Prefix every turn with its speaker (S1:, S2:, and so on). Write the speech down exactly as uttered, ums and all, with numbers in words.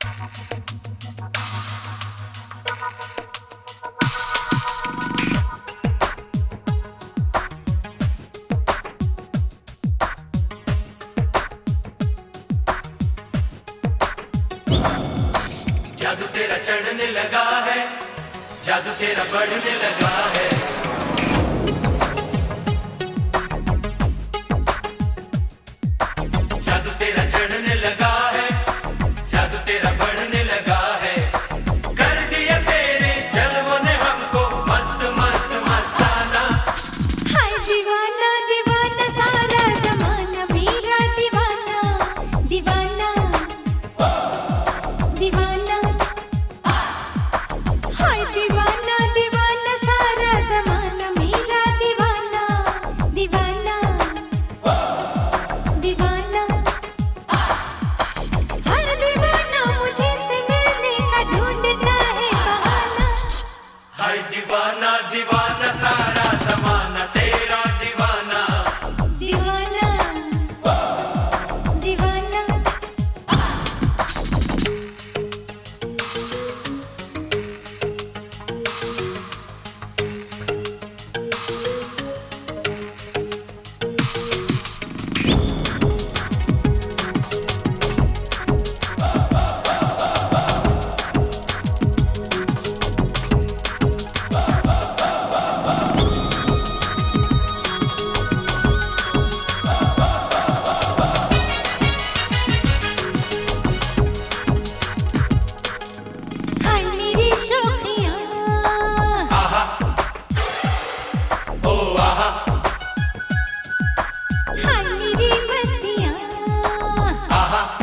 S1: जादू तेरा चढ़ने लगा है, जादू तेरा बढ़ने लगा है। जादू तेरा चढ़ने लगा है, जादू तेरा बढ़ने लगा है। कर दिया तेरे जलवों ने हमको मस्त मस्त मस्ताना।
S2: हाय दीवाना दीवाना सारा ज़माना मेरा दीवाना दीवाना दीवाना। हाय दीवाना दीवाना सारा ज़माना मेरा दीवाना दीवाना दीवाना। हर दीवाना मुझे से मिलने का ढूंढता है बहाना।
S1: हाय दीवाना दीवाना सारा जमाना तेरा दीवाना
S2: दीवाना दीवाना। हाय मेरी शौकियाँ
S1: आहा ओ आहा
S2: हाय मेरी मस्तियाँ
S1: आहा